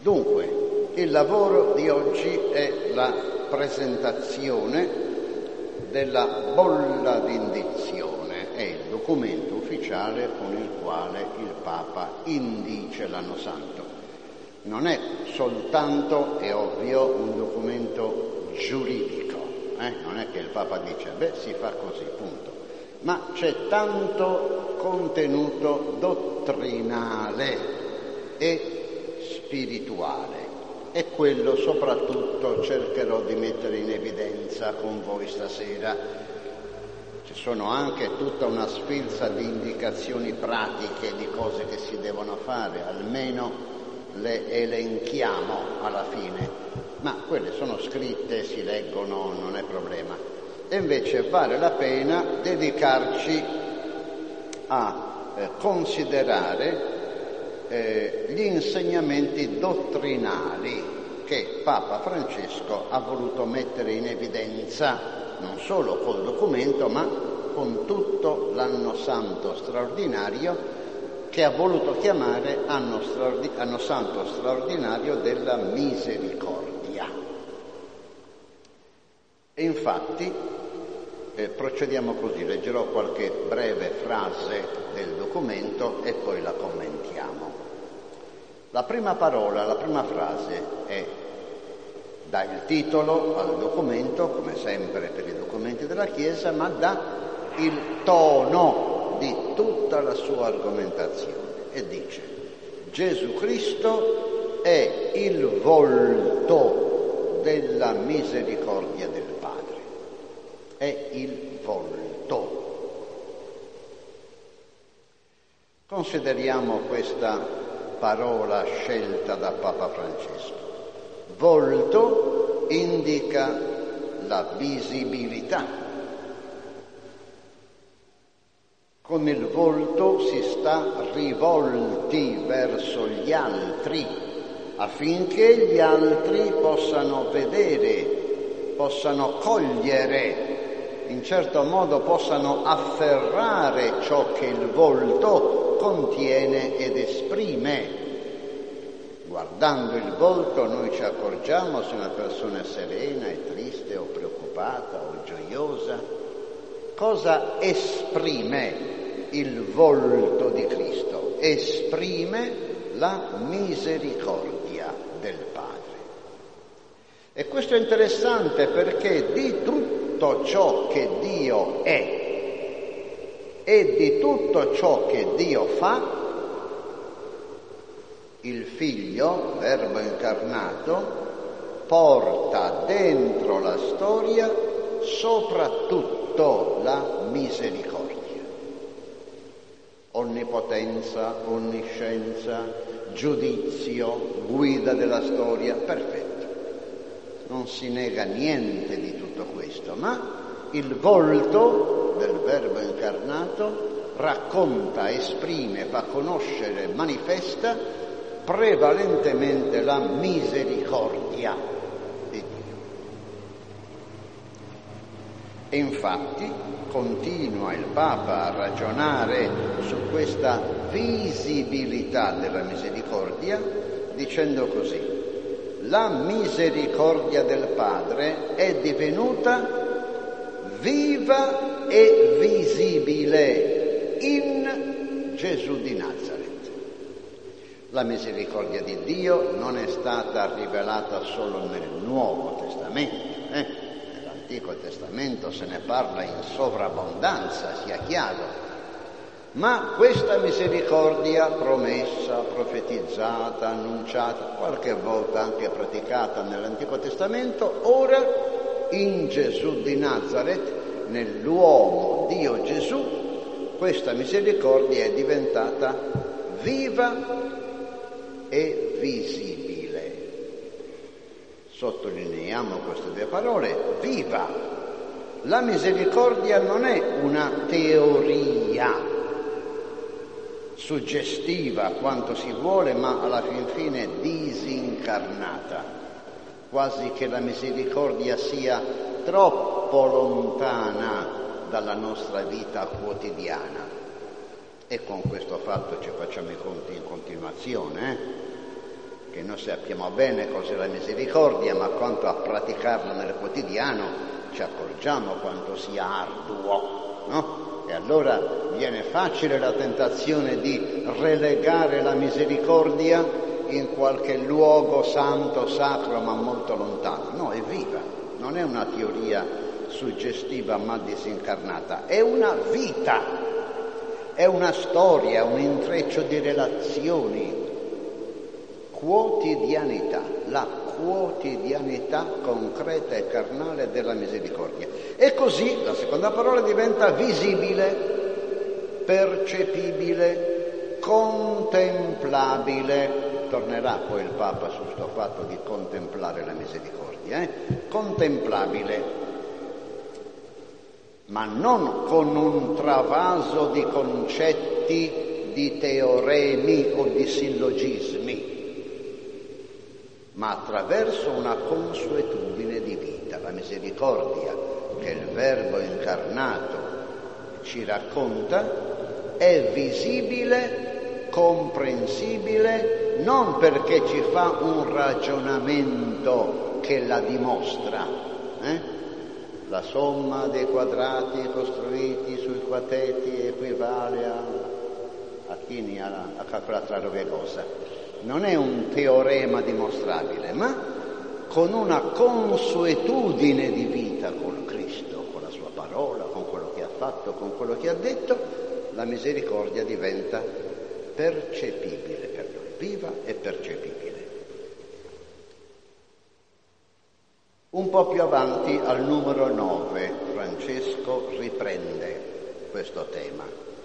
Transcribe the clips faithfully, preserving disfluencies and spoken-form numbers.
Dunque, il lavoro di oggi è la presentazione della bolla d'indizione, è il documento ufficiale con il quale il Papa indice l'anno santo. Non è soltanto, è ovvio, un documento giuridico, eh? Non è che il Papa dice, beh, si fa così, punto. Ma c'è tanto contenuto dottrinale e spirituale, e quello soprattutto cercherò di mettere in evidenza con voi stasera. Ci sono anche tutta una sfilza di indicazioni pratiche di cose che si devono fare, almeno le elenchiamo alla fine, ma quelle sono scritte, si leggono, non è problema. E invece vale la pena dedicarci a eh, considerare eh, gli insegnamenti dottrinali che Papa Francesco ha voluto mettere in evidenza, non solo col documento, ma con tutto l'anno santo straordinario, che ha voluto chiamare anno, straordi- anno santo straordinario della misericordia. E infatti eh, procediamo così, leggerò qualche breve frase del documento e poi la commentiamo. La prima parola, la prima frase è, dà il titolo al documento, come sempre per i documenti della Chiesa, ma dà il tono di tutta la sua argomentazione e dice: Gesù Cristo è il volto della misericordia del Padre. È il volto. Consideriamo questa parola scelta da Papa Francesco. Volto indica la visibilità. Con il volto si sta rivolti verso gli altri, affinché gli altri possano vedere, possano cogliere, in certo modo possano afferrare ciò che il volto contiene ed esprime. Guardando il volto noi ci accorgiamo se una persona è serena, è triste o preoccupata o gioiosa. Cosa esprime il volto di Cristo? Esprime la misericordia del Padre. E questo è interessante perché di tutto ciò che Dio è e di tutto ciò che Dio fa, il Figlio, Verbo incarnato, porta dentro la storia soprattutto la misericordia. Onnipotenza, onniscienza, giudizio, guida della storia, perfetto. Non si nega niente di tutto questo, ma il volto del Verbo incarnato racconta, esprime, fa conoscere, manifesta prevalentemente la misericordia di Dio. E infatti continua il Papa a ragionare su questa visibilità della misericordia dicendo così: la misericordia del Padre è divenuta viva e visibile in Gesù di Nazareth. La misericordia di Dio non è stata rivelata solo nel Nuovo Testamento, eh? Nell'Antico Testamento se ne parla in sovrabbondanza, sia chiaro. Ma questa misericordia promessa, profetizzata, annunciata, qualche volta anche praticata nell'Antico Testamento, ora in Gesù di Nazareth, nell'uomo Dio Gesù, questa misericordia è diventata viva e visibile. Sottolineiamo queste due parole: viva. La misericordia non è una teoria suggestiva quanto si vuole, ma alla fin fine disincarnata, quasi che la misericordia sia troppo lontana dalla nostra vita quotidiana. E con questo fatto ci facciamo i conti in continuazione, eh? perché noi sappiamo bene cos'è la misericordia, ma quanto a praticarla nel quotidiano ci accorgiamo quanto sia arduo, no? E allora viene facile la tentazione di relegare la misericordia in qualche luogo santo, sacro, ma molto lontano. No, è viva, non è una teoria suggestiva ma disincarnata, è una vita, è una storia, un intreccio di relazioni, quotidianità, la quotidianità concreta e carnale della misericordia. E così la seconda parola diventa visibile, percepibile, contemplabile. Tornerà poi il Papa su sto fatto di contemplare la misericordia, eh? Contemplabile, ma non con un travaso di concetti, di teoremi o di sillogismi, ma attraverso una consuetudine di vita. La misericordia che il Verbo incarnato ci racconta è visibile, comprensibile, non perché ci fa un ragionamento che la dimostra, eh? La somma dei quadrati costruiti sui quatetti equivale a, a chini, a, a calcolare che cosa. Non è un teorema dimostrabile, ma con una consuetudine di vita con Cristo, con la sua parola, con quello che ha fatto, con quello che ha detto, la misericordia diventa percepibile per noi, viva e percepibile. Un po' più avanti, al numero nove, Francesco riprende questo tema.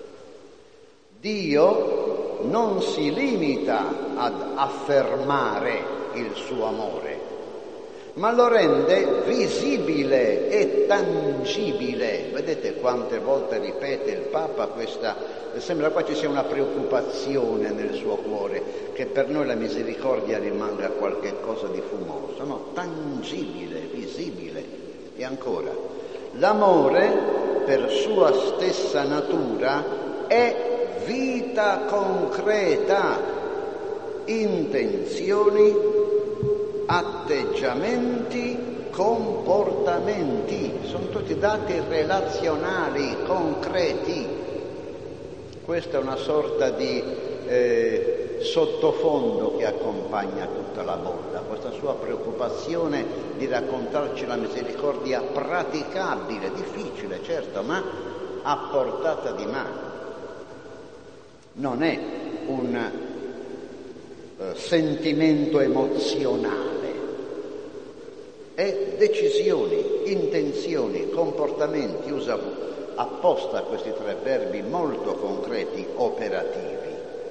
Dio non si limita ad affermare il suo amore, ma lo rende visibile e tangibile. Vedete quante volte ripete il Papa questa, sembra qua ci sia una preoccupazione nel suo cuore, che per noi la misericordia rimanga qualche cosa di fumoso, no, tangibile, visibile. E ancora, l'amore per sua stessa natura è vita concreta, intenzioni, atteggiamenti, comportamenti, sono tutti dati relazionali, concreti. Questa è una sorta di eh, sottofondo che accompagna tutta la bolla, questa sua preoccupazione di raccontarci la misericordia praticabile, difficile certo, ma a portata di mano. Non è un eh, sentimento emozionale, è decisioni, intenzioni, comportamenti, usa apposta questi tre verbi molto concreti, operativi.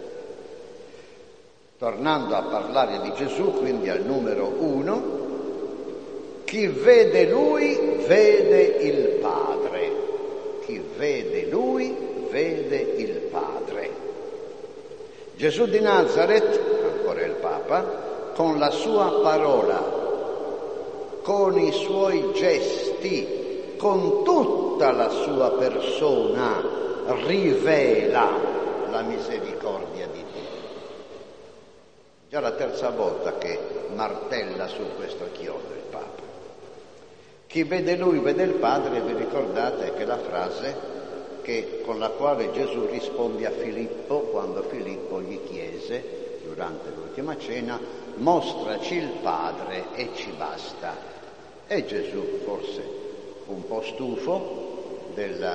Tornando a parlare di Gesù, quindi al numero uno, chi vede Lui vede il Padre, chi vede Lui vede il Padre. Gesù di Nazaret, ancora il Papa, con la sua parola, con i suoi gesti, con tutta la sua persona, rivela la misericordia di Dio. Già la terza volta che martella su questo chiodo il Papa. Chi vede Lui vede il Padre, vi ricordate che la frase che, con la quale Gesù risponde a Filippo quando Filippo gli chiese, durante l'ultima cena, mostraci il Padre e ci basta. E Gesù, forse un po' stufo della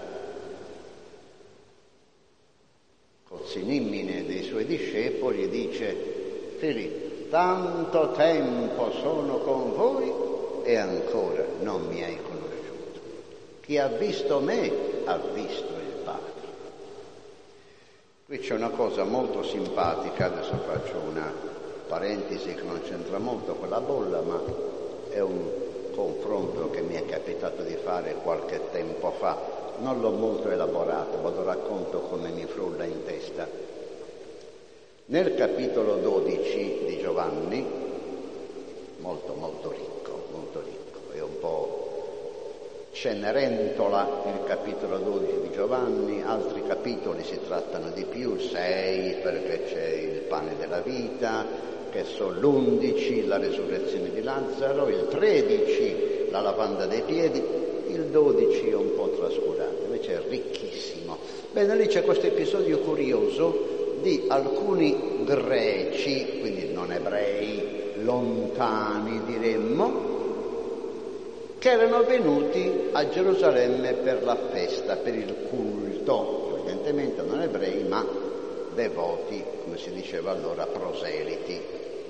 cozzinimine dei suoi discepoli, dice: Filippo, tanto tempo sono con voi e ancora non mi hai conosciuto. Chi ha visto me ha visto il Padre. Qui c'è una cosa molto simpatica, adesso faccio una parentesi che non c'entra molto con la bolla, ma è un confronto che mi è capitato di fare qualche tempo fa. Non l'ho molto elaborato, ma lo racconto come mi frulla in testa. Nel capitolo dodici di Giovanni, molto molto ricco, molto ricco, è un po' Cenerentola il capitolo dodici di Giovanni, altri capitoli si trattano di più, sei perché c'è il pane della vita, che sono l'undici, la resurrezione di Lazzaro, il tredici, la lavanda dei piedi, il dodici è un po' trascurato, invece è ricchissimo. Bene, lì c'è questo episodio curioso di alcuni greci, quindi non ebrei, lontani diremmo, che erano venuti a Gerusalemme per la festa, per il culto, evidentemente non ebrei, ma devoti, come si diceva allora, proseliti.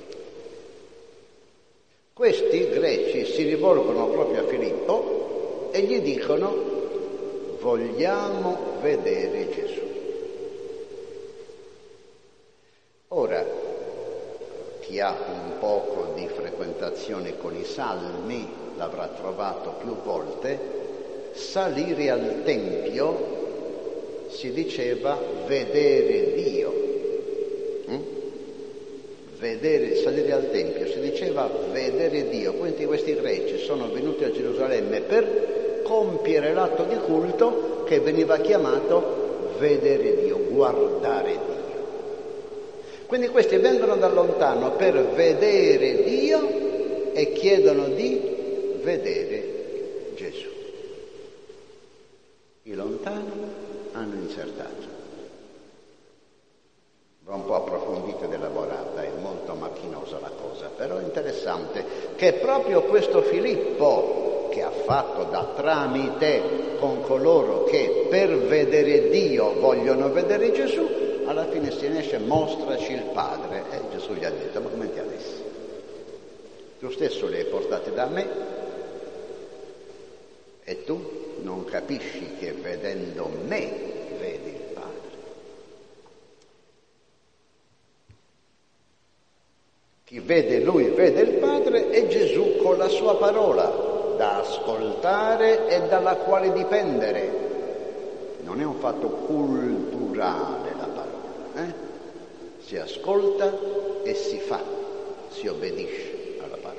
Questi greci si rivolgono proprio a Filippo e gli dicono: vogliamo vedere Gesù. Ora, chi ha un poco di frequentazione con i salmi l'avrà trovato più volte, salire al Tempio si diceva vedere Dio. Mm? Vedere, salire al Tempio si diceva vedere Dio. Quindi questi greci sono venuti a Gerusalemme per compiere l'atto di culto che veniva chiamato vedere Dio, guardare Dio. Quindi questi vengono da lontano per vedere Dio e chiedono di vedere Gesù. I lontani hanno insertato. Va un po' approfondita ed elaborata, è molto macchinosa la cosa, però è interessante che proprio questo Filippo, che ha fatto da tramite con coloro che per vedere Dio vogliono vedere Gesù, alla fine se ne esce: mostraci il Padre. E Gesù gli ha detto: ma come ti avessi? Tu stesso li hai portati da me e tu non capisci che vedendo me vedi il Padre. Chi vede Lui vede il Padre, e Gesù con la sua parola da ascoltare e dalla quale dipendere. Non è un fatto culturale la parola, eh? Si ascolta e si fa, si obbedisce alla parola.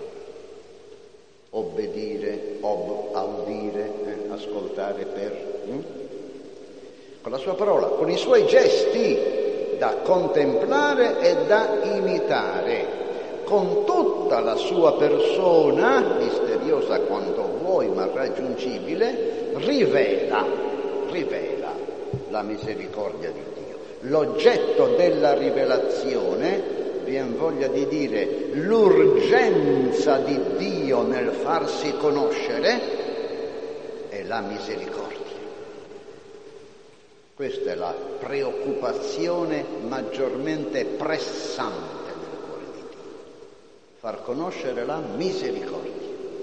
Obbedire, ob, audire, eh? ascoltare per... Hm? Con la sua parola, con i suoi gesti da contemplare e da imitare, con tutta la sua persona, misteriosa quanto vuoi ma raggiungibile, rivela, rivela la misericordia di Dio. L'oggetto della rivelazione, viene voglia di dire l'urgenza di Dio nel farsi conoscere, è la misericordia. Questa è la preoccupazione maggiormente pressante nel cuore di Dio, far conoscere la misericordia.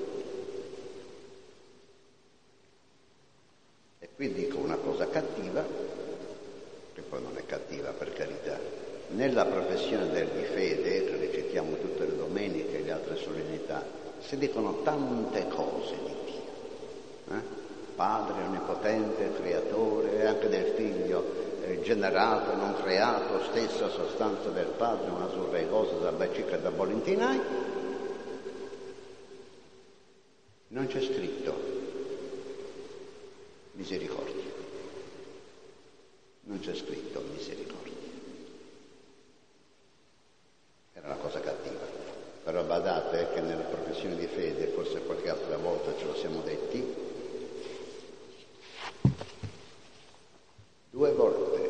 E qui dico una cosa cattiva, che poi non è cattiva per carità. Nella professione del di fede, che recitiamo tutte le domeniche e le altre solennità, si dicono tante cose di Dio. Eh? Padre onnipotente, creatore, anche del figlio, eh, generato, non creato, stessa sostanza del Padre, una surregosa da bacica da bolentinai. Non c'è scritto misericordia. Non c'è scritto misericordia. Era una cosa cattiva. Però badate che nelle professioni di fede, forse qualche altra volta ce lo siamo detti, due volte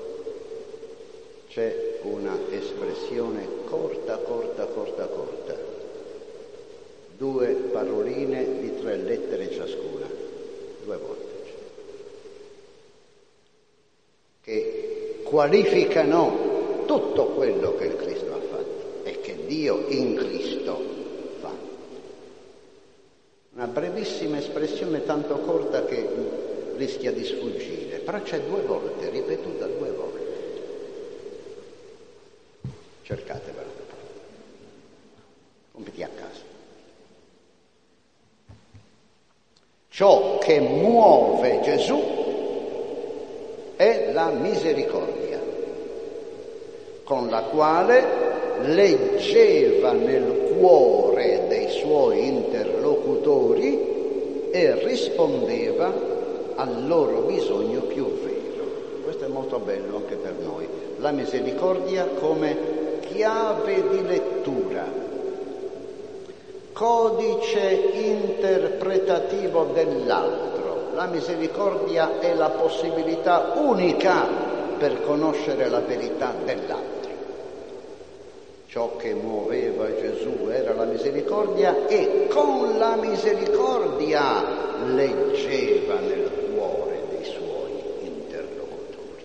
c'è una espressione corta, corta, corta, corta, due paroline di tre lettere ciascuna, due volte c'è, che qualificano tutto quello che il Cristo ha fatto e che Dio in Cristo fa. Una brevissima espressione tanto corta che rischia di sfuggire, però c'è due volte, ripetuta due volte. Cercatevela, compiti a casa. Ciò che muove Gesù è la misericordia, con la quale leggeva nel cuore dei suoi interlocutori e rispondeva al loro bisogno più vero. Questo è molto bello anche per noi. La misericordia come chiave di lettura, codice interpretativo dell'altro. La misericordia è la possibilità unica per conoscere la verità dell'altro. Ciò che muoveva Gesù era la misericordia e con la misericordia leggeva nel cuore dei suoi interlocutori.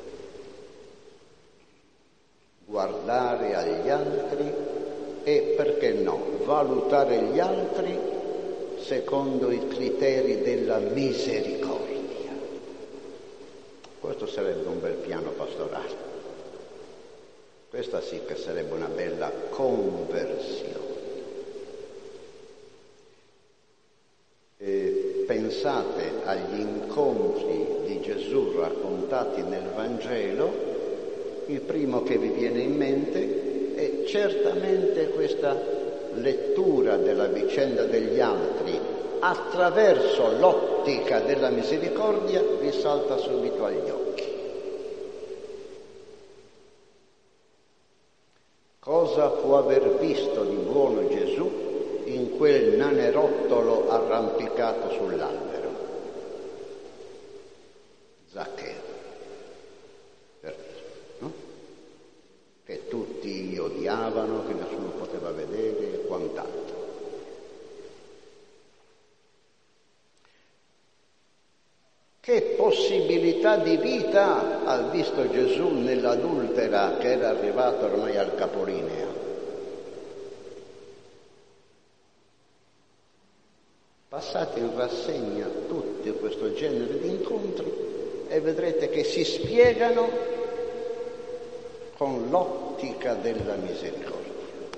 Guardare agli altri e, perché no, valutare gli altri secondo i criteri della misericordia. Questo sarebbe un bel piano pastorale. Questa sì che sarebbe una bella conversione. E pensate agli incontri di Gesù raccontati nel Vangelo, il primo che vi viene in mente è certamente questa lettura della vicenda degli altri attraverso l'ottica della misericordia vi salta subito agli occhi. Cosa può aver visto di buono Gesù in quel nanerottolo arrampicato sull'albero? Zaccheo, per dire, no? Che tutti odiavano, che nessuno poteva vedere e quant'altro. Che possibilità di vita ha visto Gesù nell'adultera che era arrivata ormai al capolinea? Passate in rassegna tutti questo genere di incontri e vedrete che si spiegano con l'ottica della misericordia.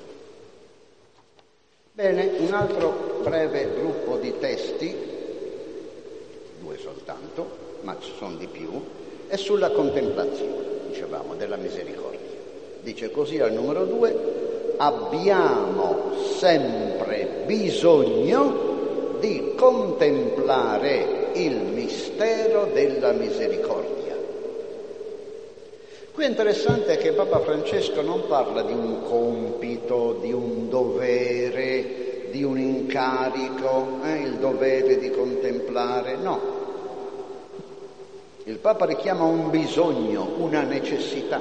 Bene, un altro breve gruppo di testi, due soltanto, ma ci sono di più, è sulla contemplazione, dicevamo, della misericordia. Dice così al numero due: abbiamo sempre bisogno di contemplare il mistero della misericordia. Qui è interessante che Papa Francesco non parla di un compito, di un dovere, di un incarico, eh, il dovere di contemplare, no. Il Papa richiama un bisogno, una necessità.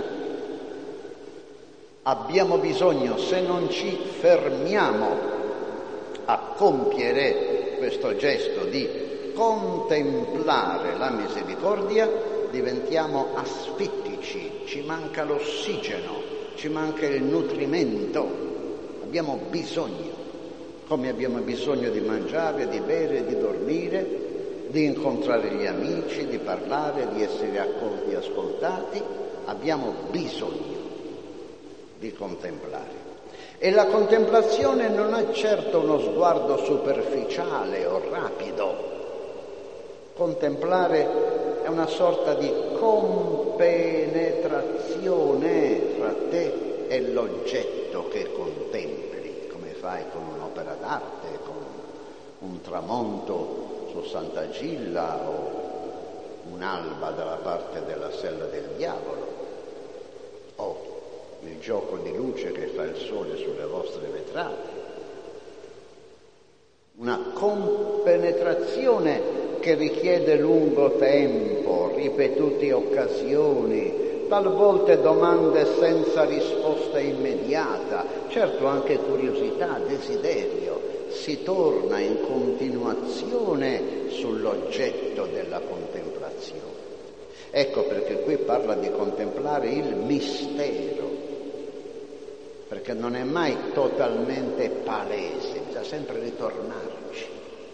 Abbiamo bisogno, se non ci fermiamo a compiere questo gesto di contemplare la misericordia, diventiamo asfittici, ci manca l'ossigeno, ci manca il nutrimento, abbiamo bisogno. Come abbiamo bisogno di mangiare, di bere, di dormire, di incontrare gli amici, di parlare, di essere accolti e ascoltati, abbiamo bisogno di contemplare. E la contemplazione non è certo uno sguardo superficiale o rapido. Contemplare è una sorta di compenetrazione fra te e l'oggetto che contempli, come fai con un'opera d'arte, con un tramonto su Sant'Agilla o un'alba dalla parte della sella del diavolo, o il gioco di luce che fa il sole sulle vostre vetrate. Una compenetrazione che richiede lungo tempo, ripetute occasioni, talvolta domande senza risposta immediata, certo anche curiosità, desiderio. Si torna in continuazione sull'oggetto della contemplazione. Ecco perché qui parla di contemplare il mistero, perché non è mai totalmente palese, bisogna sempre ritornarci.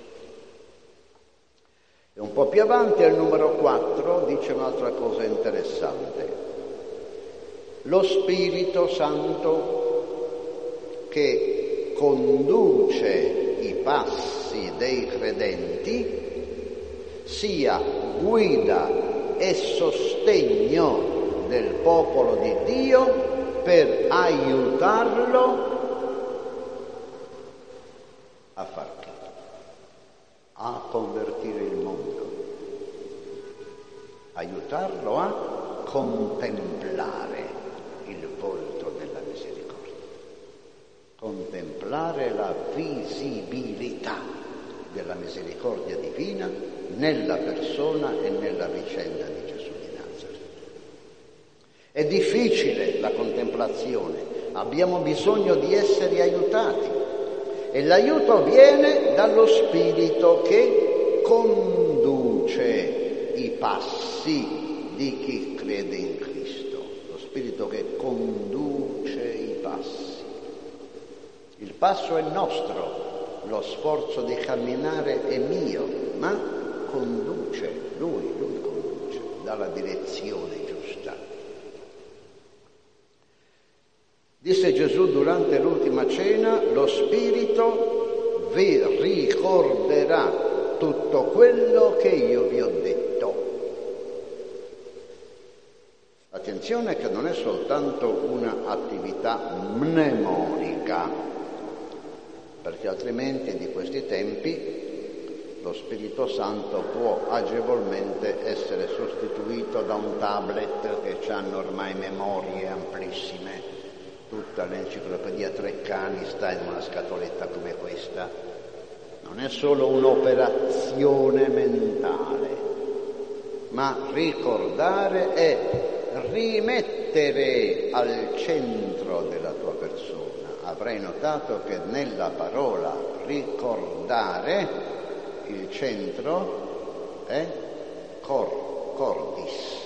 E un po' più avanti, al numero quattro, dice un'altra cosa interessante. Lo Spirito Santo che conduce i passi dei credenti sia guida e sostegno del popolo di Dio per aiutarlo a far che? A convertire il mondo, aiutarlo a contemplare il volto della misericordia. contemplare la visibilità della misericordia divina nella persona e nella vicenda di Gesù di Nazareth. È difficile la contemplazione, abbiamo bisogno di essere aiutati e l'aiuto viene dallo Spirito che conduce i passi di chi crede in Cristo, lo Spirito che conduce i passi. Il passo è nostro, lo sforzo di camminare è mio, ma conduce, lui, lui conduce dalla direzione giusta. Disse Gesù durante l'ultima cena, lo Spirito vi ricorderà tutto quello che io vi ho detto. Attenzione che non è soltanto un'attività mnemorica, perché altrimenti di questi tempi lo Spirito Santo può agevolmente essere sostituito da un tablet che hanno ormai memorie amplissime. Tutta l'enciclopedia Treccani sta in una scatoletta come questa. Non è solo un'operazione mentale, ma ricordare è rimettere al centro della tua persona. Avrai notato che nella parola ricordare il centro è cor, cordis,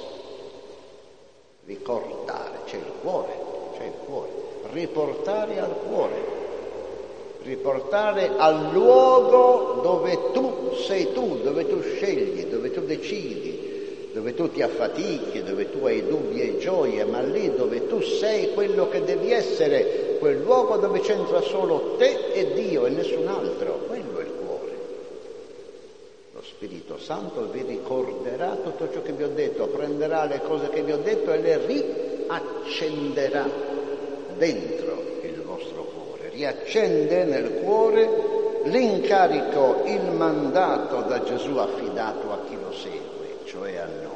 ricordare, c'è il cuore, c'è il cuore, riportare al cuore, riportare al luogo dove tu sei tu, dove tu scegli, dove tu decidi, dove tu ti affatichi, dove tu hai dubbi e gioie, ma lì dove tu sei quello che devi essere, quel luogo dove c'entra solo te e Dio e nessun altro, quello è il cuore. Lo Spirito Santo vi ricorderà tutto ciò che vi ho detto, prenderà le cose che vi ho detto e le riaccenderà dentro il vostro cuore, riaccende nel cuore l'incarico, il mandato da Gesù affidato a chi lo segue, cioè a noi.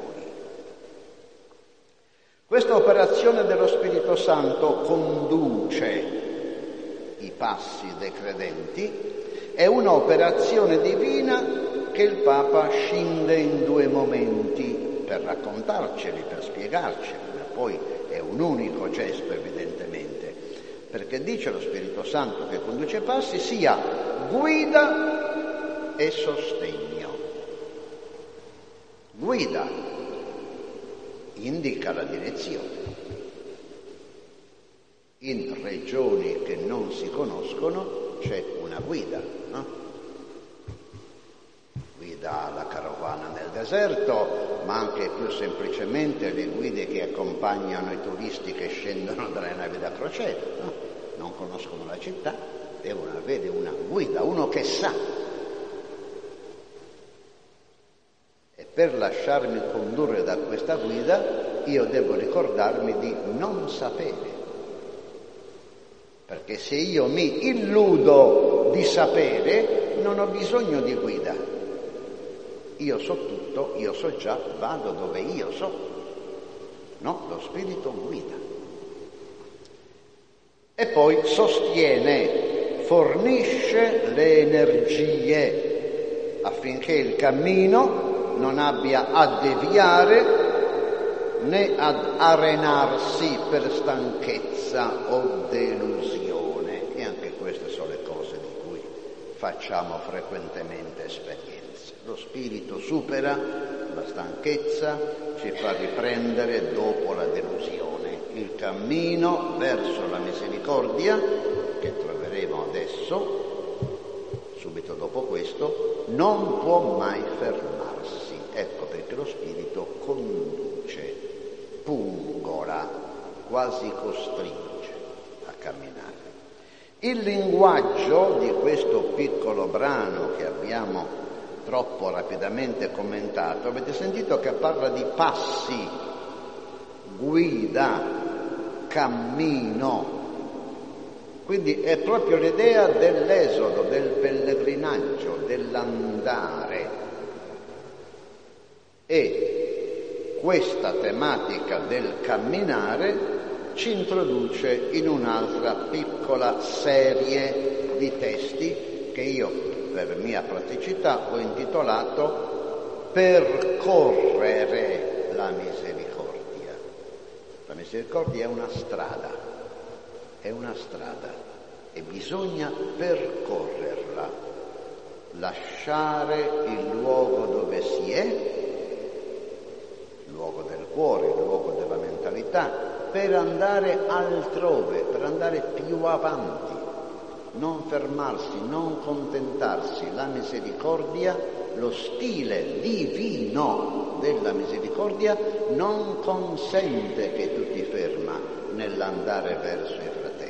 Questa operazione dello Spirito Santo conduce i passi dei credenti, è un'operazione divina che il Papa scinde in due momenti per raccontarceli, per spiegarceli, ma poi è un unico gesto evidentemente, perché dice lo Spirito Santo che conduce i passi sia guida e sostegno. Guida indica la direzione. In regioni che non si conoscono c'è una guida, no? Guida la carovana nel deserto, ma anche più semplicemente le guide che accompagnano i turisti che scendono dalle navi da crociera, no? Non conoscono la città, devono avere una guida, uno che sa. Per lasciarmi condurre da questa guida, io devo ricordarmi di non sapere. Perché se io mi illudo di sapere, non ho bisogno di guida. Io so tutto, io so già, vado dove io so. No, lo Spirito guida. E poi sostiene, fornisce le energie affinché il cammino non abbia a deviare né ad arenarsi per stanchezza o delusione. E anche queste sono le cose di cui facciamo frequentemente esperienze. Lo Spirito supera la stanchezza, ci fa riprendere dopo la delusione. Il cammino verso la misericordia, che troveremo adesso, subito dopo questo, non può mai fermarsi. Ecco perché lo Spirito conduce, pungola, quasi costringe a camminare. Il linguaggio di questo piccolo brano che abbiamo troppo rapidamente commentato, avete sentito che parla di passi, guida, cammino. Quindi è proprio l'idea dell'esodo, del pellegrinaggio, dell'andare. E questa tematica del camminare ci introduce in un'altra piccola serie di testi che io, per mia praticità, ho intitolato Percorrere la misericordia. La misericordia è una strada, è una strada e bisogna percorrerla, lasciare il luogo dove si è, il luogo del cuore, il luogo della mentalità, per andare altrove, per andare più avanti, non fermarsi, non contentarsi. La misericordia, lo stile divino della misericordia non consente che tu ti ferma nell'andare verso i fratelli.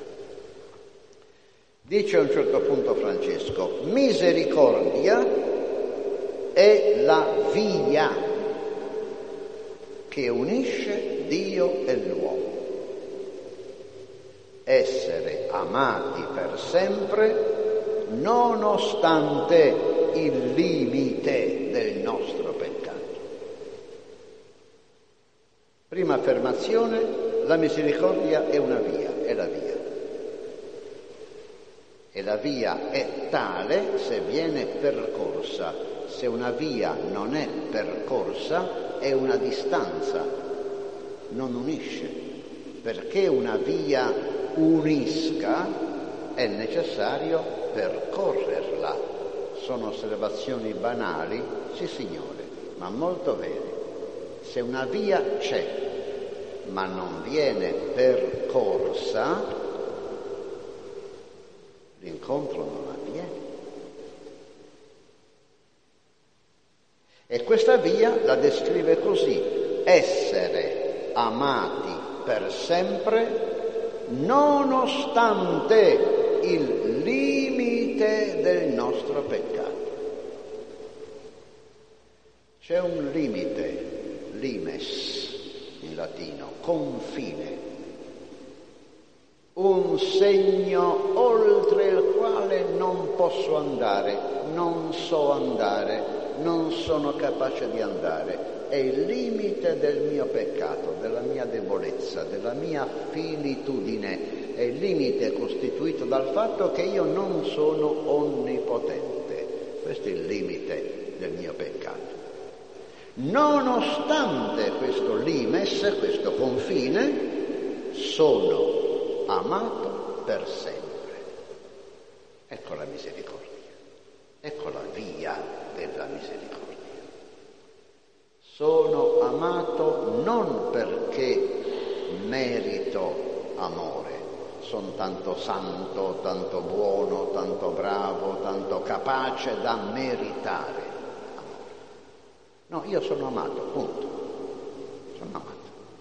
Dice a un certo punto Francesco: misericordia è la via che unisce Dio e l'uomo. Essere amati per sempre nonostante il limite del nostro peccato. Prima affermazione: la misericordia è una via, è la via. E la via è tale se viene percorsa. Se una via non è percorsa è una distanza, non unisce. Perché una via unisca è necessario percorrerla. Sono osservazioni banali, sì signore, ma molto vere. Se una via c'è ma non viene percorsa, l'incontro non avviene. E questa via la descrive così: essere amati per sempre nonostante il limite del nostro peccato. C'è un limite, limes in latino, confine, un segno oltre il quale non posso andare, non so andare, non sono capace di andare. È il limite del mio peccato, della mia debolezza, della mia finitudine. È il limite costituito dal fatto che io non sono onnipotente. Questo è il limite del mio peccato. Nonostante questo limes, questo confine, sono amato per sempre. Ecco la misericordia, ecco la via della misericordia. Sono amato non perché merito amore, sono tanto santo, tanto buono, tanto bravo, tanto capace da meritare amore. No, io sono amato, punto. Sono amato.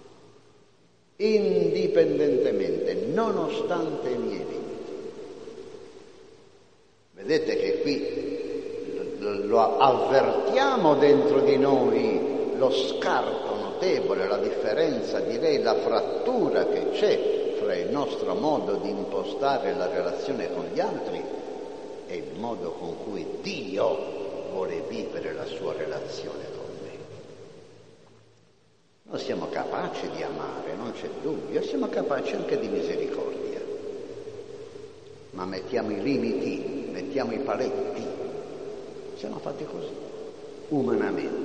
Indipendentemente, nonostante i miei limiti. Vedete che qui lo avvertiamo dentro di noi, lo scarto notevole, la differenza, direi la frattura che c'è fra il nostro modo di impostare la relazione con gli altri e il modo con cui Dio vuole vivere la sua relazione con me. Noi siamo capaci di amare, non c'è dubbio, siamo capaci anche di misericordia, ma mettiamo i limiti, mettiamo i paletti, siamo fatti così, umanamente.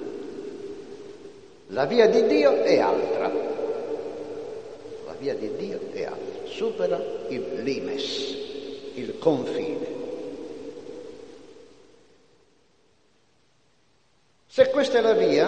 La via di Dio è altra, la via di Dio è altra, supera il limes, il confine. Se questa è la via,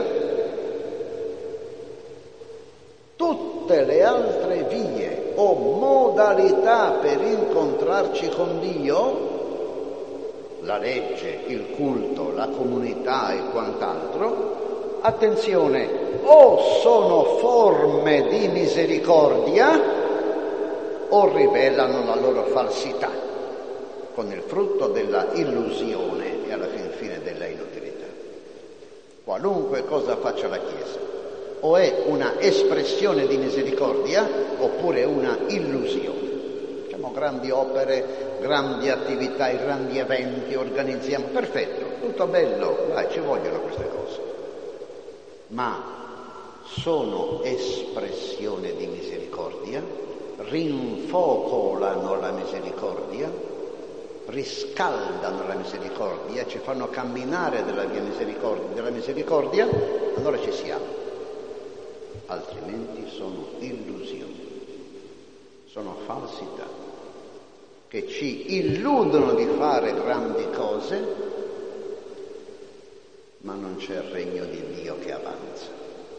tutte le altre vie o modalità per incontrarci con Dio, la legge, il culto, la comunità e quant'altro, attenzione, o sono forme di misericordia o rivelano la loro falsità, con il frutto della illusione e alla fin fine della inutilità. Qualunque cosa faccia la Chiesa, o è una espressione di misericordia oppure una illusione. Facciamo grandi opere, grandi attività, grandi eventi, organizziamo, perfetto, tutto bello, dai, ci vogliono queste cose. Ma sono espressione di misericordia, rinfocolano la misericordia, riscaldano la misericordia, ci fanno camminare della via misericordia, della misericordia, allora ci siamo. Altrimenti sono illusioni, sono falsità che ci illudono di fare grandi cose, ma non c'è il regno di Dio che avanza.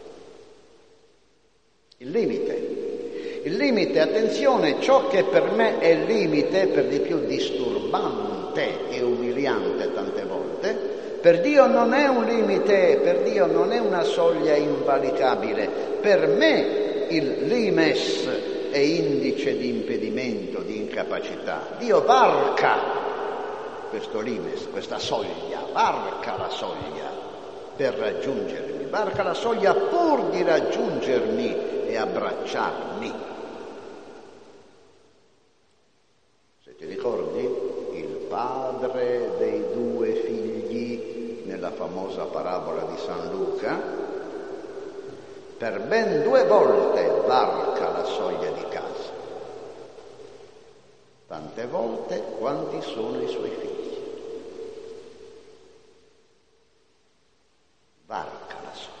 Il limite, il limite, attenzione, ciò che per me è limite, per di più disturbante e umiliante tante volte, per Dio non è un limite, per Dio non è una soglia invalicabile. Per me il limes è indice di impedimento, di incapacità. Dio varca questo limes, questa soglia, varca la soglia per raggiungermi, varca la soglia pur di raggiungermi e abbracciarmi. Se ti ricordi, il padre dei due figli nella famosa parabola di San Luca, per ben due volte varca la soglia di casa, tante volte quanti sono i suoi figli. Varca la soglia.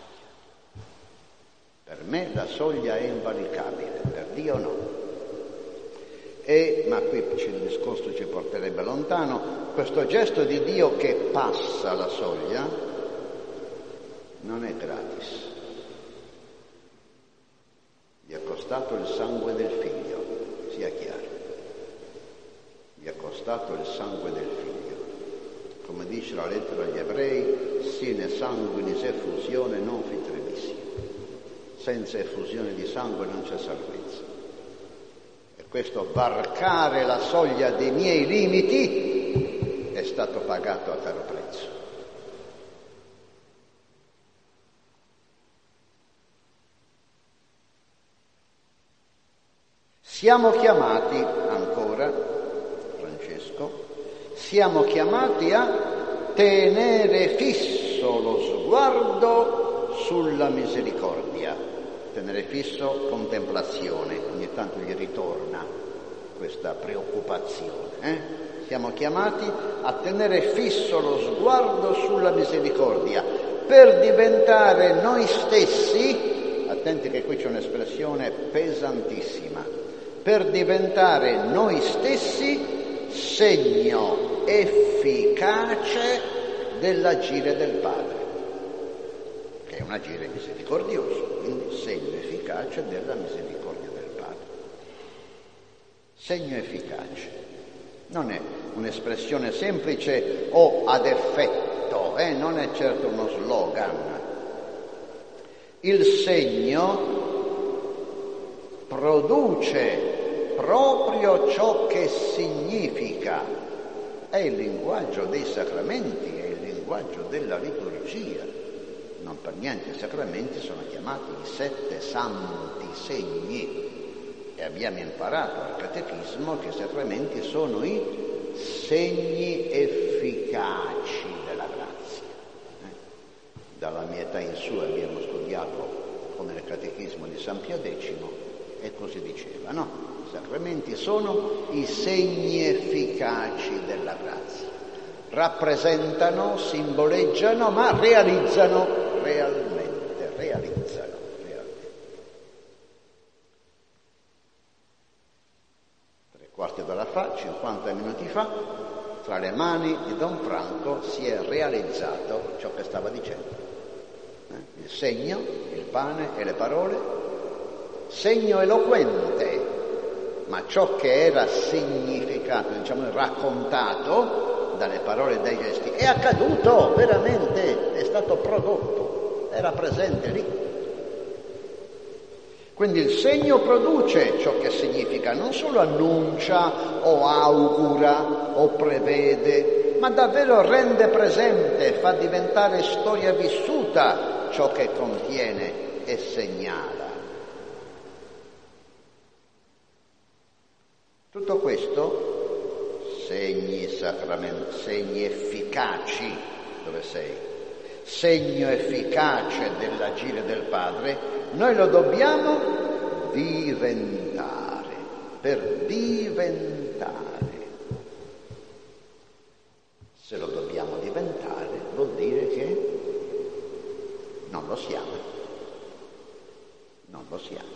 Per me la soglia è invalicabile, per Dio no. E, ma qui il discorso ci porterebbe lontano, questo gesto di Dio che passa la soglia non è gratis. Gli è costato il sangue del figlio, sia chiaro. Gli è costato il sangue del figlio. Come dice la lettera agli ebrei, sine sanguinis effusione non fit remission. Senza effusione di sangue non c'è salvezza. E questo varcare la soglia dei miei limiti è stato pagato a caro prezzo. Siamo chiamati ancora, Francesco, siamo chiamati a tenere fisso lo sguardo sulla misericordia, tenere fisso contemplazione, ogni tanto gli ritorna questa preoccupazione. Eh? Siamo chiamati a tenere fisso lo sguardo sulla misericordia per diventare noi stessi, attenti che qui c'è un'espressione pesantissima, per diventare noi stessi segno efficace dell'agire del Padre, che è un agire misericordioso, quindi segno efficace della misericordia del Padre. Segno efficace. Non è un'espressione semplice o ad effetto, eh? Non è certo uno slogan. Il segno produce proprio ciò che significa. È il linguaggio dei sacramenti, è il linguaggio della liturgia. Non per niente i sacramenti sono chiamati i sette santi segni e abbiamo imparato al catechismo che i sacramenti sono i segni efficaci della grazia. Eh? Dalla mia età in su abbiamo studiato come nel catechismo di San Pio X e così diceva, no? I sacramenti sono i segni efficaci della grazia. Rappresentano, simboleggiano, ma realizzano realmente, realizzano realmente. Tre quarti d'ora fa, cinquanta minuti fa, tra le mani di Don Franco si è realizzato ciò che stava dicendo. Eh? Il segno, il pane e le parole, segno eloquente, ma ciò che era significato, diciamo raccontato dalle parole e dai gesti, è accaduto veramente, è stato prodotto, era presente lì. Quindi il segno produce ciò che significa, non solo annuncia o augura o prevede, ma davvero rende presente, fa diventare storia vissuta ciò che contiene e segnala. Tutto questo, segni sacramenti, segni efficaci, dove sei? segno efficace dell'agire del Padre, noi lo dobbiamo diventare, per diventare. Se lo dobbiamo diventare, vuol dire che non lo siamo. Non lo siamo.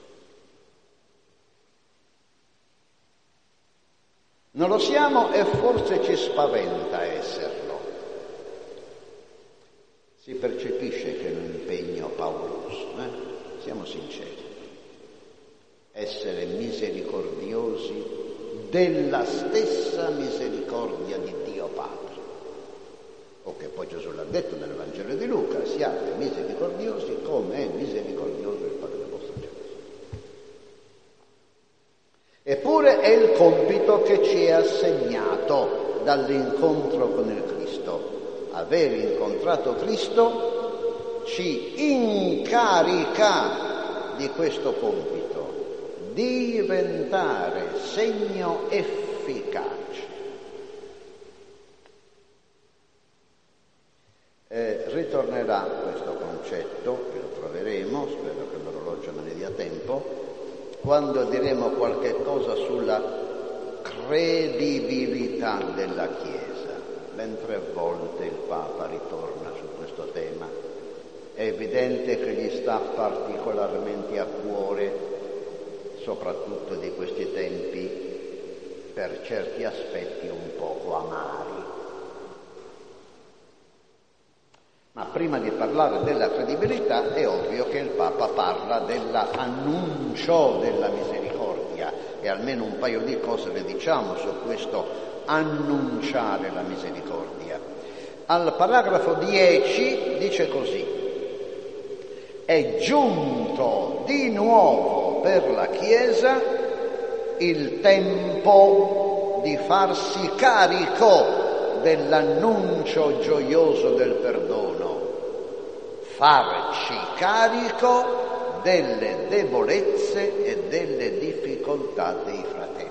Non lo siamo e forse ci spaventa esserlo. Si percepisce che è un impegno pauroso, eh? Siamo sinceri. Essere misericordiosi della stessa misericordia di Dio Padre. O che poi Gesù l'ha detto nel Vangelo di Luca, siate misericordiosi come è misericordioso il Padre vostro Gesù. Eppure è il compito che ci è assegnato dall'incontro con il Cristo. Aver incontrato Cristo ci incarica di questo compito, diventare segno efficace. Eh, ritornerà questo concetto, che lo troveremo, spero che l'orologio me ne dia tempo, quando diremo qualche cosa sulla credibilità della Chiesa. Ben tre volte il Papa ritorna su questo tema. È evidente che gli sta particolarmente a cuore, soprattutto di questi tempi, per certi aspetti un poco amari. Ma prima di parlare della credibilità è ovvio che il Papa parla dell'annuncio della misericordia e almeno un paio di cose le diciamo su questo annunciare la misericordia. Al paragrafo dieci dice così: è giunto di nuovo per la Chiesa il tempo di farsi carico dell'annuncio gioioso del perdono, farci carico delle debolezze e delle difficoltà dei fratelli.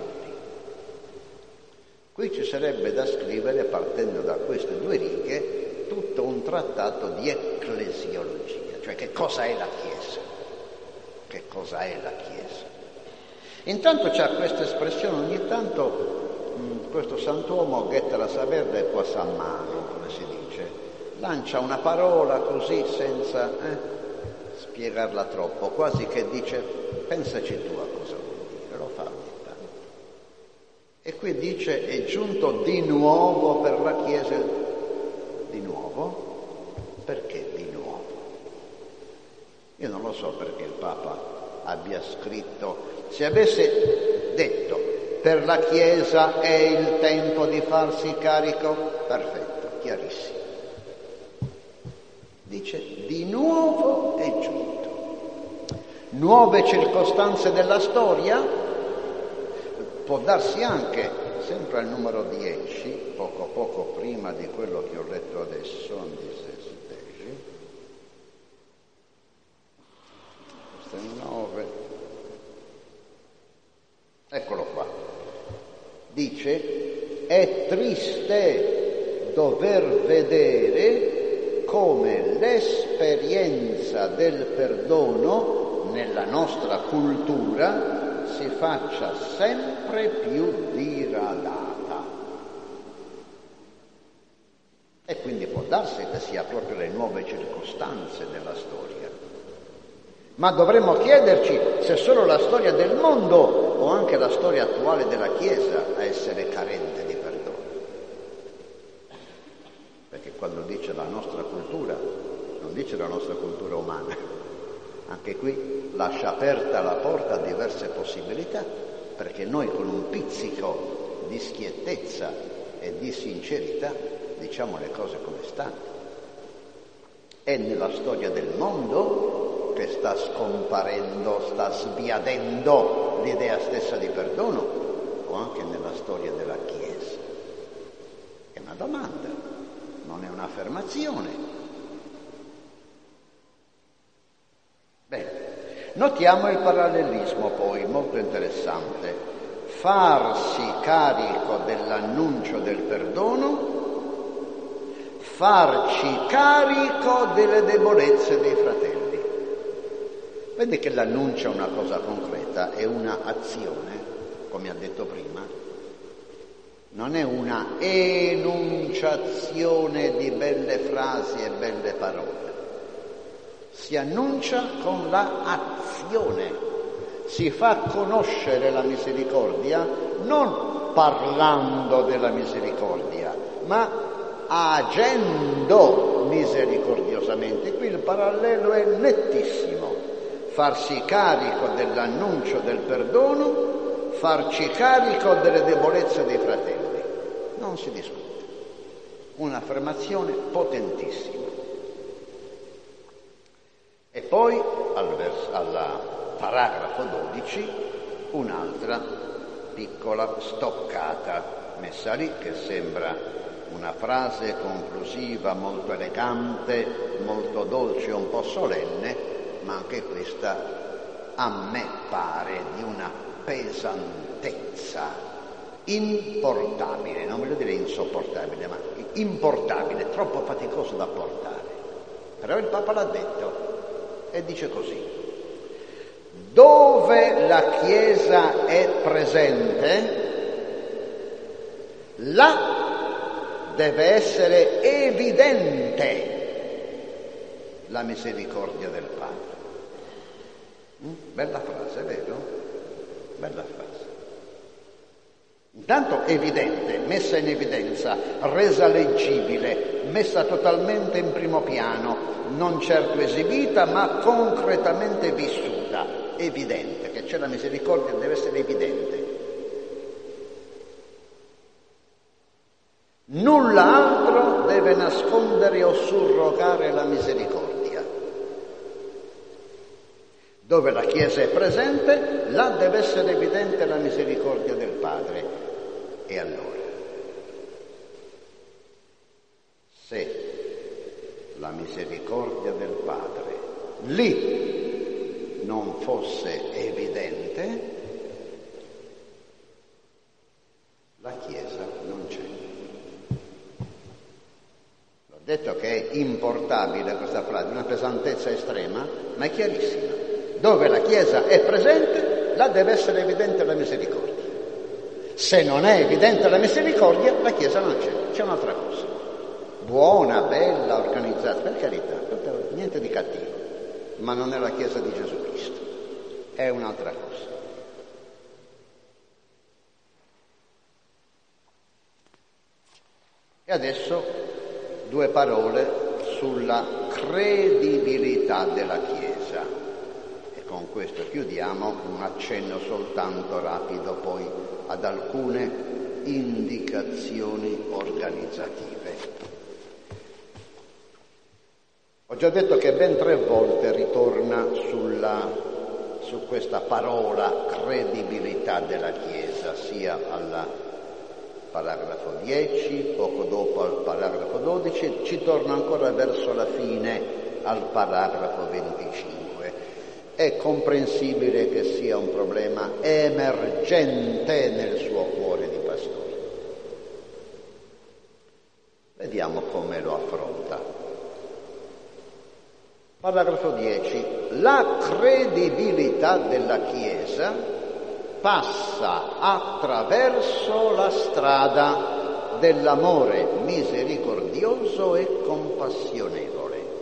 Qui ci sarebbe da scrivere, partendo da queste due righe, tutto un trattato di ecclesiologia, cioè che cosa è la Chiesa, che cosa è la Chiesa. Intanto c'è questa espressione, ogni tanto mh, questo santuomo getta sapere e qua sa mano, come si dice, lancia una parola così senza eh, spiegarla troppo, quasi che dice pensaci tu a cosa vuol dire, lo fa ogni tanto. E qui dice è giunto di nuovo per la Chiesa. Di nuovo? Perché di nuovo? Io non lo so perché il Papa abbia scritto, se avesse detto per la Chiesa è il tempo di farsi carico, perfetto, chiarissimo. Dice di nuovo è giunto. Nuove circostanze della storia? Può darsi anche, sempre al numero dieci, poco poco prima di quello che ho letto adesso, questo è il nove, eccolo qua, dice è triste dover vedere come l'esperienza del perdono nella nostra cultura si faccia sempre più diradata. E quindi può darsi che sia proprio le nuove circostanze della storia. Ma dovremmo chiederci se è solo la storia del mondo o anche la storia attuale della Chiesa a essere carente di perdono. Perché quando dice la nostra cultura, non dice la nostra cultura umana. Anche qui lascia aperta la porta a diverse possibilità, perché noi con un pizzico di schiettezza e di sincerità diciamo le cose come stanno. È nella storia del mondo che sta scomparendo, sta sbiadendo l'idea stessa di perdono, o anche nella storia della Chiesa? È una domanda, non è un'affermazione. Bene, notiamo il parallelismo poi, molto interessante. Farsi carico dell'annuncio del perdono, farci carico delle debolezze dei fratelli. Vedi che l'annuncio è una cosa concreta, è una azione, come ha detto prima. Non è una enunciazione di belle frasi e belle parole. Si annuncia con la azione. Si fa conoscere la misericordia non parlando della misericordia, ma agendo misericordiosamente. Qui il parallelo è nettissimo. Farsi carico dell'annuncio del perdono, farci carico delle debolezze dei fratelli. Non si discute. Un'affermazione potentissima. E poi al, vers- al paragrafo dodici un'altra piccola stoccata messa lì che sembra una frase conclusiva molto elegante, molto dolce, un po' solenne, ma anche questa a me pare di una pesantezza importabile, non voglio dire insopportabile, ma importabile, troppo faticoso da portare. Però il Papa l'ha detto e dice così: dove la Chiesa è presente, là deve essere evidente la misericordia del Padre. Mm? Bella frase, vero? Bella frase. Intanto evidente, messa in evidenza, resa leggibile, messa totalmente in primo piano, non certo esibita ma concretamente vissuta, evidente, che c'è la misericordia deve essere evidente. Nulla altro deve nascondere o surrogare la misericordia. Dove la Chiesa è presente, là deve essere evidente la misericordia del Padre. E allora, se la misericordia del Padre lì non fosse evidente, la Chiesa non c'è. L'ho detto che è importabile questa frase, una pesantezza estrema, ma è chiarissima. Dove la Chiesa è presente, là deve essere evidente la misericordia. Se non è evidente la misericordia, la Chiesa non c'è, c'è un'altra cosa. Buona, bella, organizzata, per carità, niente di cattivo, ma non è la Chiesa di Gesù Cristo, è un'altra cosa. E adesso due parole sulla credibilità della Chiesa. Con questo chiudiamo, un accenno soltanto rapido poi ad alcune indicazioni organizzative. Ho già detto che ben tre volte ritorna sulla, su questa parola credibilità della Chiesa, sia al paragrafo dieci, poco dopo al paragrafo dodici, ci torna ancora verso la fine al paragrafo venticinque. È comprensibile che sia un problema emergente nel suo cuore di pastore. Vediamo come lo affronta. Paragrafo dieci. La credibilità della Chiesa passa attraverso la strada dell'amore misericordioso e compassionevole.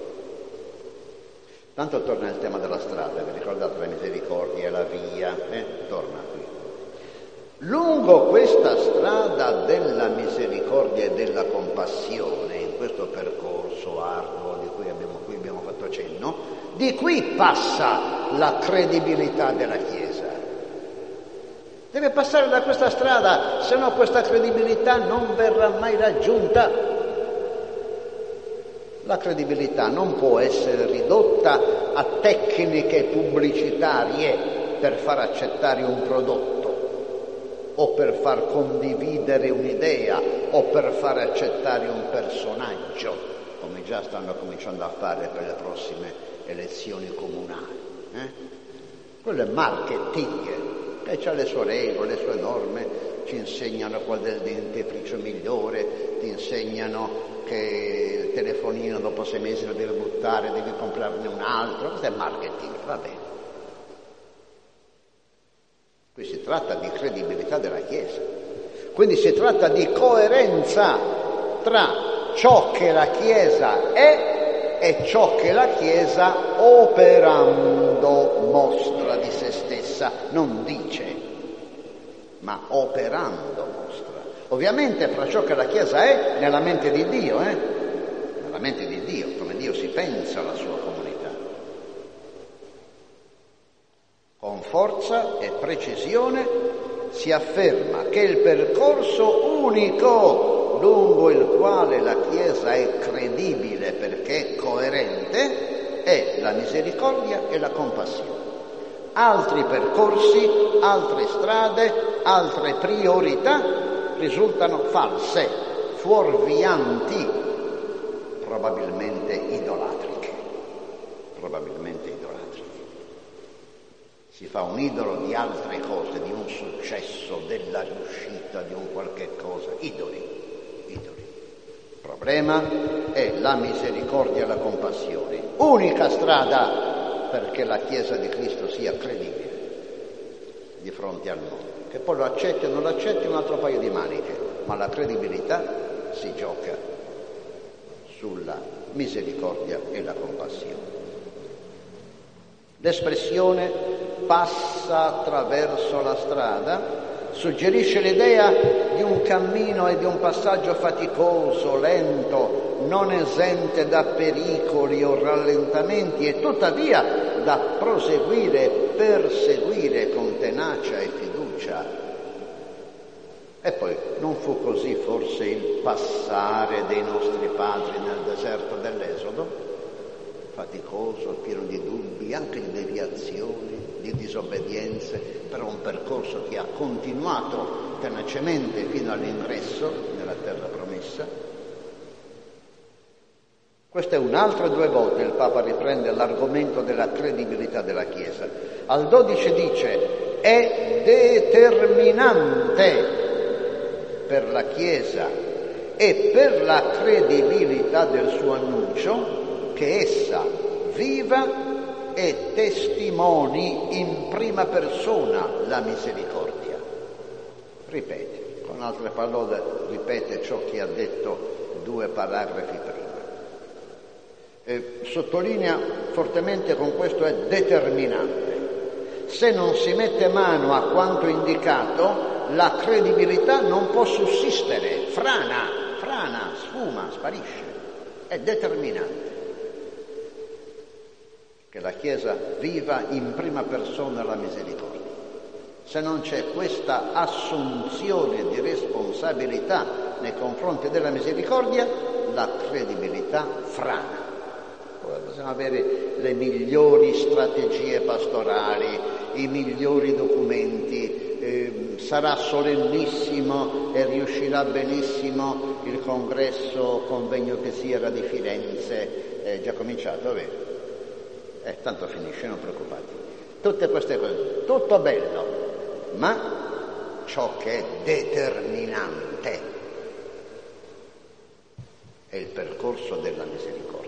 Tanto torna il tema della strada, vi ricordate la misericordia e la via, eh? Torna qui. Lungo questa strada della misericordia e della compassione, in questo percorso arduo di cui abbiamo, cui abbiamo fatto cenno, di qui passa la credibilità della Chiesa. Deve passare da questa strada, se no questa credibilità non verrà mai raggiunta. La credibilità non può essere ridotta a tecniche pubblicitarie per far accettare un prodotto o per far condividere un'idea o per far accettare un personaggio, come già stanno cominciando a fare per le prossime elezioni comunali. Eh? Quello è marketing, che ha le sue regole, le sue norme, ci insegnano qual è il dentifricio migliore, ti insegnano che il telefonino dopo sei mesi lo devi buttare, devi comprarne un altro, questo è marketing, va bene. Qui si tratta di credibilità della Chiesa, quindi si tratta di coerenza tra ciò che la Chiesa è e ciò che la Chiesa operando mostra di se stessa, non dice, ma operando mostra. Ovviamente fra ciò che la Chiesa è nella mente di Dio, eh? nella mente di Dio, come Dio si pensa alla sua comunità. Con forza e precisione si afferma che il percorso unico lungo il quale la Chiesa è credibile perché è coerente è la misericordia e la compassione. Altri percorsi, altre strade, altre priorità risultano false, fuorvianti, probabilmente idolatriche, probabilmente idolatriche. Si fa un idolo di altre cose, di un successo, della riuscita, di un qualche cosa, idoli, idoli. Il problema è la misericordia e la compassione, unica strada perché la Chiesa di Cristo sia credibile di fronte al mondo. Che poi lo accetti o non lo accetti è un altro paio di maniche, ma la credibilità si gioca sulla misericordia e la compassione. L'espressione passa attraverso la strada suggerisce l'idea di un cammino e di un passaggio faticoso, lento, non esente da pericoli o rallentamenti e tuttavia da proseguire, perseguire con tenacia e fiducia. E poi non fu così forse il passare dei nostri padri nel deserto dell'Esodo? Faticoso, pieno di dubbi, anche di deviazioni, di disobbedienze, però un percorso che ha continuato tenacemente fino all'ingresso nella terra promessa. Questa è un'altra due volte il Papa riprende l'argomento della credibilità della Chiesa. Al dodici dice: è determinante per la Chiesa e per la credibilità del suo annuncio che essa viva e testimoni in prima persona la misericordia. Ripete, con altre parole, ripete ciò che ha detto due paragrafi prima. E sottolinea fortemente con questo è determinante. Se non si mette mano a quanto indicato, la credibilità non può sussistere, frana, frana, sfuma, sparisce. È determinante che la Chiesa viva in prima persona la misericordia. Se non c'è questa assunzione di responsabilità nei confronti della misericordia, la credibilità frana. Poi possiamo avere le migliori strategie pastorali, i migliori documenti, eh, sarà solennissimo e riuscirà benissimo il congresso, convegno che sia era di Firenze, è già cominciato, vero? Eh, tanto finisce, non preoccupati. Tutte queste cose, tutto bello, ma ciò che è determinante è il percorso della misericordia.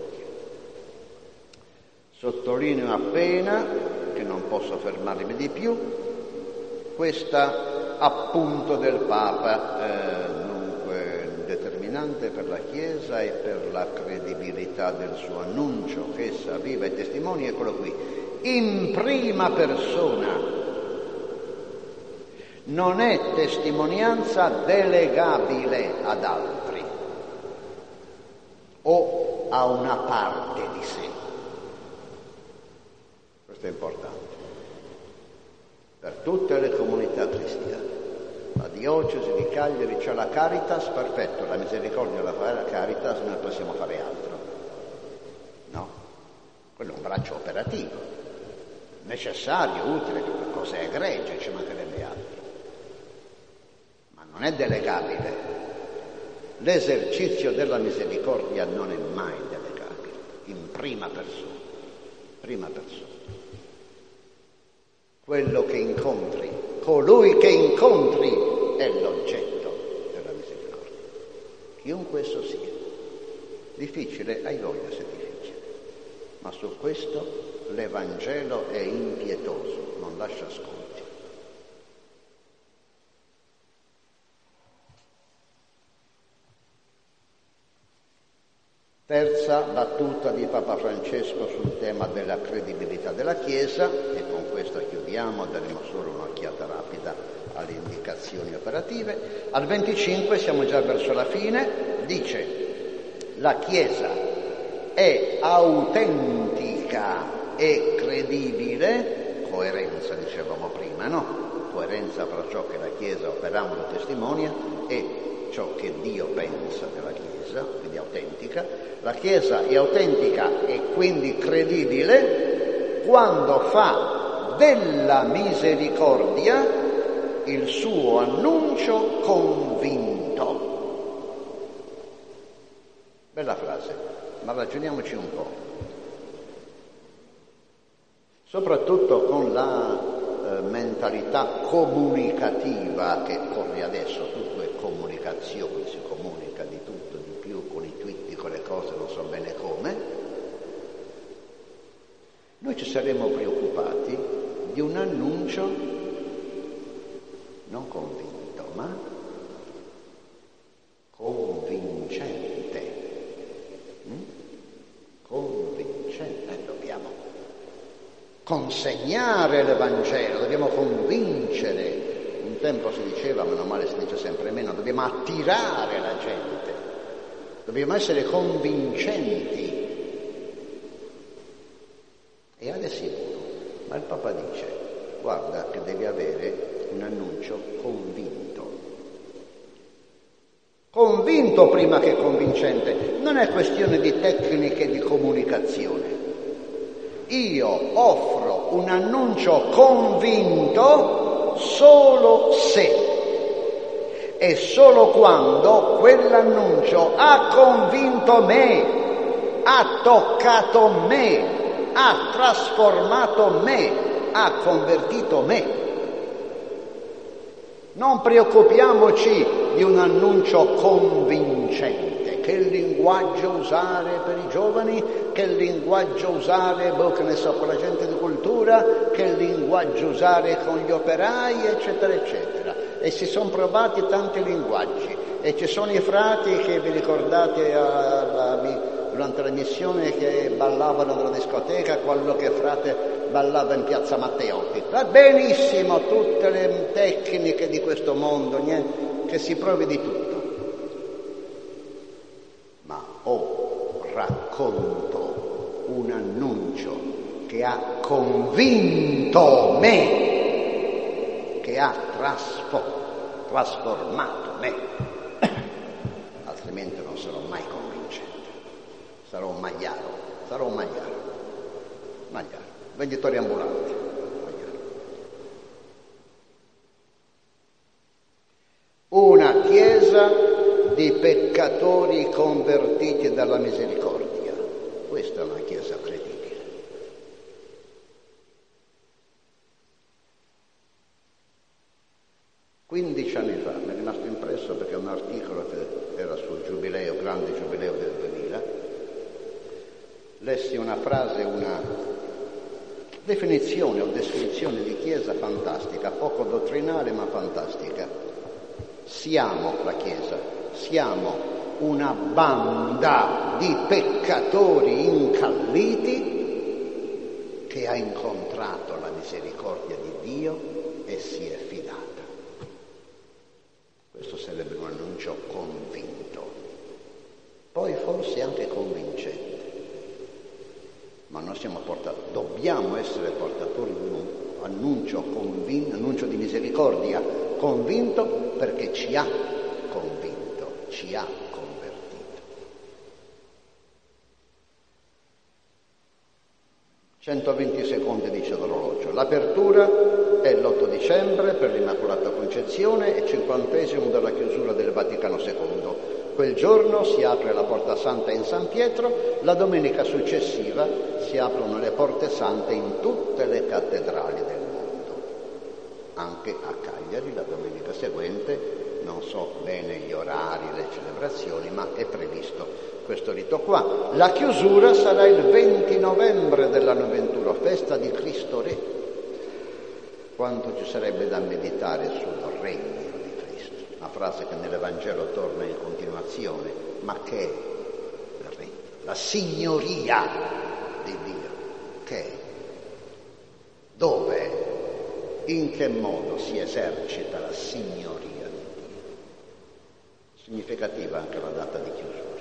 Sottolineo appena, che non posso fermarmi di più, questa appunto del Papa, eh, dunque determinante per la Chiesa e per la credibilità del suo annuncio, che essa viva e testimoni, eccolo qui, in prima persona. Non è testimonianza delegabile ad altri o a una parte di sé. Questo è importante. Per tutte le comunità cristiane. La diocesi di Cagliari c'è la Caritas, perfetto, la misericordia la fa la Caritas, noi possiamo fare altro. No, quello è un braccio operativo, necessario, utile, cose egregie, ci mancherebbe altro. Ma non è delegabile. L'esercizio della misericordia non è mai delegabile, in prima persona, prima persona. Quello che incontri, colui che incontri è l'oggetto della misericordia, chiunque esso sia. Difficile? Hai voglia se è difficile. Ma su questo l'Evangelo è impietoso, non lascia sconti. Terza battuta di Papa Francesco sul tema della credibilità della Chiesa, e con questo chiudiamo, daremo solo un'occhiata rapida alle indicazioni operative. Al venticinque, siamo già verso la fine, dice: la Chiesa è autentica e credibile, coerenza dicevamo prima, no? Coerenza fra ciò che la Chiesa operando testimonia e ciò che Dio pensa della Chiesa, quindi autentica. La Chiesa è autentica e quindi credibile quando fa della misericordia il suo annuncio convinto. Bella frase, ma ragioniamoci un po'. Soprattutto con la eh, mentalità comunicativa che corre adesso, tutto è comunicazione, si comunica di tutto, di più, con i tweet, con le cose, non so bene come. Noi ci saremmo preoccupati di un annuncio non convinto, ma convincente. Mm? Convincente. Eh, dobbiamo consegnare l'Evangelo, dobbiamo convincere. Un tempo si diceva, meno male si dice sempre meno, dobbiamo attirare la gente, dobbiamo essere convincenti. E ad è sicuro, ma il Papa dice: guarda che devi avere un annuncio convinto. Convinto prima che convincente. Non è questione di tecniche di comunicazione. Io offro un annuncio convinto solo se e solo quando quell'annuncio ha convinto me, ha toccato me, ha trasformato me, ha convertito me. Non preoccupiamoci di un annuncio convincente. Che linguaggio usare per i giovani, che linguaggio usare, boh, che ne so, con la gente di cultura, che linguaggio usare con gli operai, eccetera, eccetera. E si sono provati tanti linguaggi. E ci sono i frati che, vi ricordate, alla, durante la missione, che ballavano nella discoteca, qualche frate ballava in piazza Matteotti. Va benissimo, tutte le tecniche di questo mondo, niente, che si provi di tutto. Ma o racconto un annuncio che ha convinto me, che ha trasfo, trasformato me, altrimenti non sarò mai convincente, sarò un magliaro, sarò un magliaro, magliaro, venditore ambulante, magliaro. Una chiesa di peccatori convertiti dalla misericordia. Questa è una chiesa credibile. Quindici anni fa, mi è rimasto impresso perché è un articolo che era sul giubileo, grande giubileo del duemila, lessi una frase, una definizione o descrizione di chiesa fantastica, poco dottrinale ma fantastica. Siamo la Chiesa. Siamo una banda di peccatori incalliti che ha incontrato la misericordia di Dio e si è fidata. Questo sarebbe un annuncio convinto, poi forse anche convincente, ma noi siamo portatori, dobbiamo essere portatori di un annuncio convinto, annuncio di misericordia convinto, perché ci ha convinto. Ci ha convertito. centoventi secondi dice l'orologio. L'apertura è l'otto dicembre per l'Immacolata Concezione e cinquantesimo dalla chiusura del Vaticano secondo. Quel giorno si apre la Porta Santa in San Pietro, la domenica successiva si aprono le Porte Sante in tutte le cattedrali del mondo. Anche a Cagliari la domenica seguente non so bene gli orari, le celebrazioni, ma è previsto questo rito qua. La chiusura sarà il venti novembre dell'anno ventuno, festa di Cristo Re. Quanto ci sarebbe da meditare sul regno di Cristo, una frase che nell'Evangelo torna in continuazione, ma che è il regno? La signoria di Dio, che è? Dove? In che modo si esercita la signoria di Dio? Significativa anche la data di chiusura.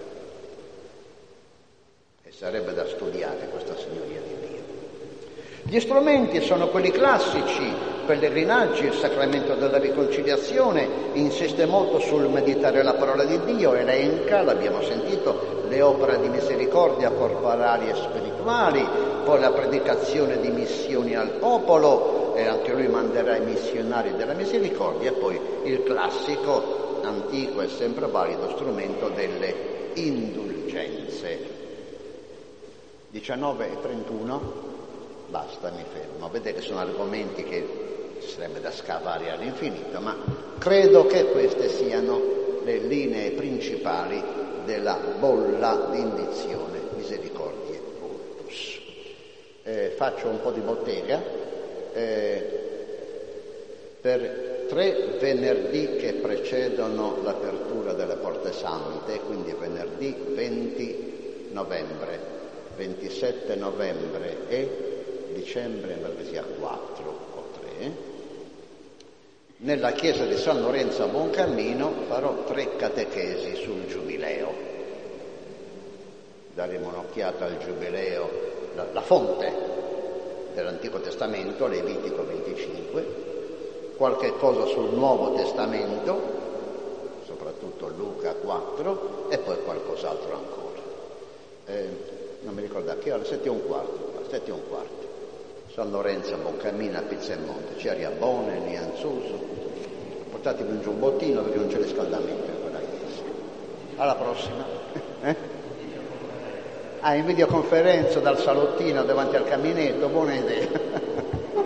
E sarebbe da studiare questa signoria di Dio. Gli strumenti sono quelli classici, pellegrinaggi, il sacramento della riconciliazione, insiste molto sul meditare la parola di Dio, elenca, l'abbiamo sentito, le opere di misericordia corporali e spirituali, poi la predicazione di missioni al popolo, e anche lui manderà i missionari della misericordia, e poi il classico, antico e sempre valido strumento delle indulgenze. diciannove e trentuno, basta, mi fermo. Vedete, sono argomenti che ci sarebbe da scavare all'infinito, ma credo che queste siano le linee principali della bolla di indizione Misericordiae Vultus. Eh, faccio un po' di bottega. Eh, per tre venerdì che precedono l'apertura delle Porte Sante, quindi venerdì venti novembre, ventisette novembre e dicembre, mi sia quattro o tre, nella chiesa di San Lorenzo a Buoncammino farò tre catechesi sul Giubileo. Daremo un'occhiata al Giubileo, la, la fonte dell'Antico Testamento, Levitico venticinque, qualche cosa sul Nuovo Testamento, soprattutto Luca quattro, e poi qualcos'altro ancora. Eh, non mi ricordo a che ora, sette e un quarto, sette e un quarto. San Lorenzo a Buoncammino a Pizzemonte, c'è aria buona, Nianzuso. Portatevi un giubbottino perché non c'è riscaldamento in quella chiesa. Alla prossima. Eh? Ah, in videoconferenza dal salottino davanti al caminetto, buona idea.